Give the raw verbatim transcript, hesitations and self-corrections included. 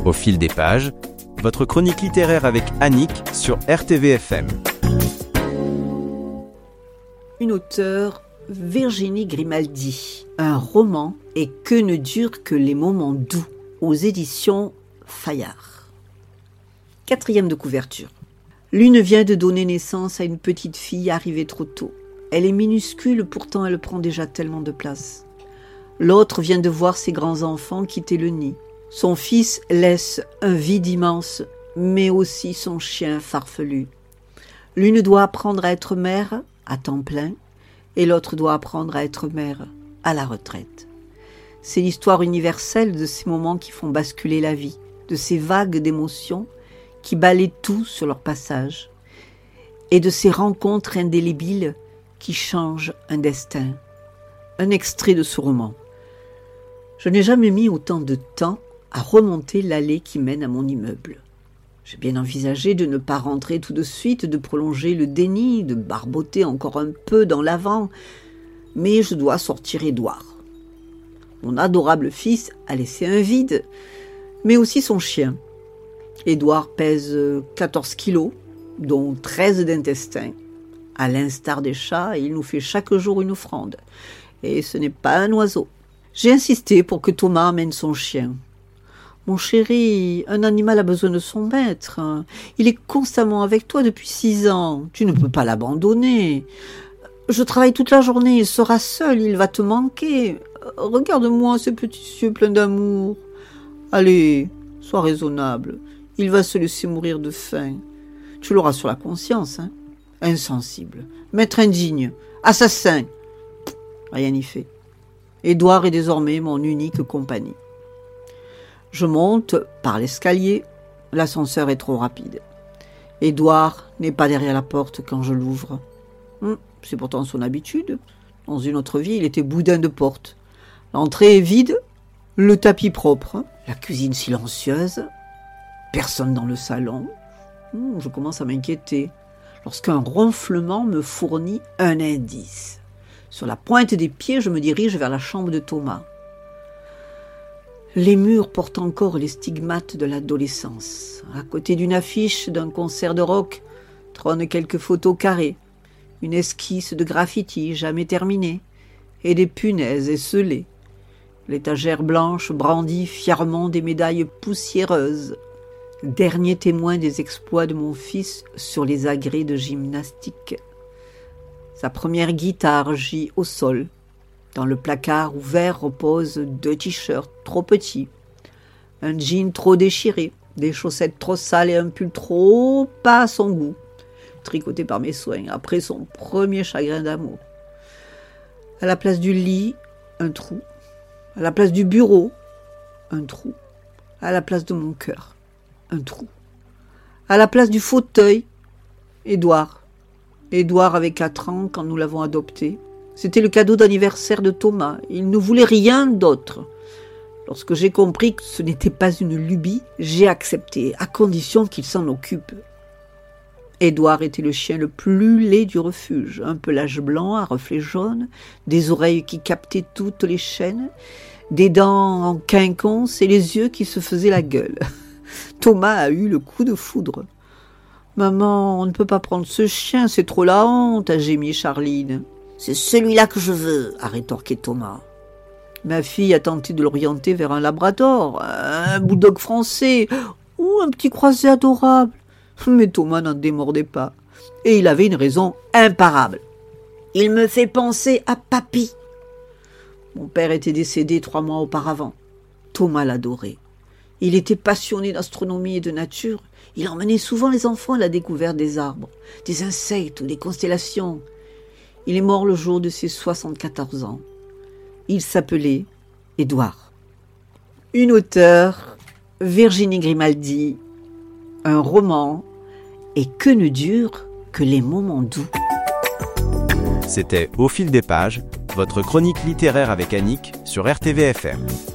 Au fil des pages, votre chronique littéraire avec Annick sur R T V F M. Une auteure, Virginie Grimaldi. Un roman et que ne durent que les moments doux, aux éditions Fayard. Quatrième de couverture. L'une vient de donner naissance à une petite fille arrivée trop tôt. Elle est minuscule, pourtant elle prend déjà tellement de place. L'autre vient de voir ses grands-enfants quitter le nid. Son fils laisse un vide immense, mais aussi son chien farfelu. L'une doit apprendre à être mère à temps plein, et l'autre doit apprendre à être mère à la retraite. C'est l'histoire universelle de ces moments qui font basculer la vie, de ces vagues d'émotions qui balaient tout sur leur passage, et de ces rencontres indélébiles qui changent un destin. Un extrait de ce roman. Je n'ai jamais mis autant de temps à remonter l'allée qui mène à mon immeuble. J'ai bien envisagé de ne pas rentrer tout de suite, de prolonger le déni, de barboter encore un peu dans l'avant, mais je dois sortir Édouard. Mon adorable fils a laissé un vide, mais aussi son chien. Édouard pèse quatorze kilos, dont treize d'intestin. À l'instar des chats, il nous fait chaque jour une offrande. Et ce n'est pas un oiseau. J'ai insisté pour que Thomas amène son chien. Mon chéri, un animal a besoin de son maître. Il est constamment avec toi depuis six ans. Tu ne peux pas l'abandonner. Je travaille toute la journée, il sera seul, il va te manquer. Regarde-moi ce petit yeux plein d'amour. Allez, sois raisonnable. Il va se laisser mourir de faim. Tu l'auras sur la conscience, hein. Insensible, maître indigne, assassin. Rien n'y fait. Édouard est désormais mon unique compagnie. Je monte par l'escalier, l'ascenseur est trop rapide. Édouard n'est pas derrière la porte quand je l'ouvre. Hum, c'est pourtant son habitude. Dans une autre vie, il était boudin de porte. L'entrée est vide, le tapis propre, la cuisine silencieuse, personne dans le salon. Hum, je commence à m'inquiéter lorsqu'un ronflement me fournit un indice. Sur la pointe des pieds, je me dirige vers la chambre de Thomas. Les murs portent encore les stigmates de l'adolescence. À côté d'une affiche d'un concert de rock, trônent quelques photos carrées, une esquisse de graffiti jamais terminée, et des punaises esselées. L'étagère blanche brandit fièrement des médailles poussiéreuses. Dernier témoin des exploits de mon fils sur les agrès de gymnastique. Sa première guitare gît au sol. Dans le placard ouvert reposent deux t-shirts trop petits, un jean trop déchiré, des chaussettes trop sales et un pull trop pas à son goût, tricoté par mes soins après son premier chagrin d'amour. À la place du lit, un trou. À la place du bureau, un trou. À la place de mon cœur, un trou. À la place du fauteuil, Édouard. Édouard avait quatre ans quand nous l'avons adopté. C'était le cadeau d'anniversaire de Thomas. Il ne voulait rien d'autre. Lorsque j'ai compris que ce n'était pas une lubie, j'ai accepté, à condition qu'il s'en occupe. Édouard était le chien le plus laid du refuge. Un pelage blanc à reflets jaunes, des oreilles qui captaient toutes les chaînes, des dents en quinconce et les yeux qui se faisaient la gueule. Thomas a eu le coup de foudre. « Maman, on ne peut pas prendre ce chien, c'est trop la honte », a gémi Charline. « C'est celui-là que je veux », a rétorqué Thomas. Ma fille a tenté de l'orienter vers un labrador, un bulldog français ou un petit croisé adorable. Mais Thomas n'en démordait pas. Et il avait une raison imparable. « Il me fait penser à papy ». Mon père était décédé trois mois auparavant. Thomas l'adorait. Il était passionné d'astronomie et de nature. Il emmenait souvent les enfants à la découverte des arbres, des insectes ou des constellations. Il est mort le jour de ses soixante-quatorze ans. Il s'appelait Édouard. Une auteure, Virginie Grimaldi, un roman, et que ne durent que les moments doux. C'était Au fil des pages, votre chronique littéraire avec Annick sur R T V F M.